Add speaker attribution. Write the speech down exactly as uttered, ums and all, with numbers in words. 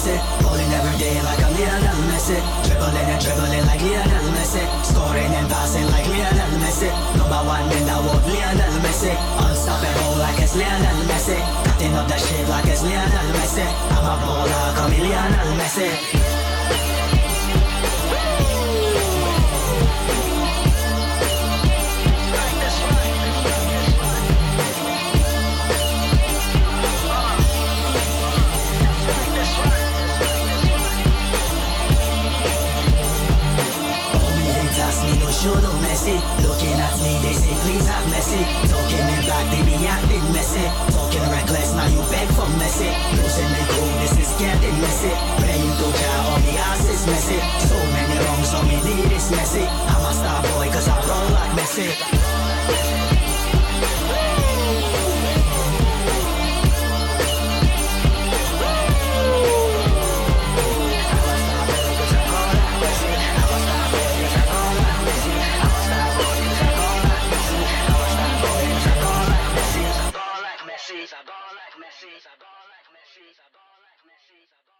Speaker 1: Messi. Bowling every day like I'm Lionel Messi. Dribbling and dribbling like Lionel Messi. Scoring and passing like Lionel Messi. Number one in the world, Lionel Messi. Unstoppable like it's Lionel Messi. Cutting up the shit like it's Lionel Messi. I'm a baller, call me Lionel Messi. Shoulder Messi, looking at me, they say please have Messi. Talking in black, they be acting messy. Talking reckless, now you beg for Messi. Losing the cool, this is getting messy. Playing Doja on the ass is messy. So many wrongs on me, need is messy. I'm a star boy cause I roll like Messi. I go like Messi, I go like Messi, I go like Messi, I go like Messi, I go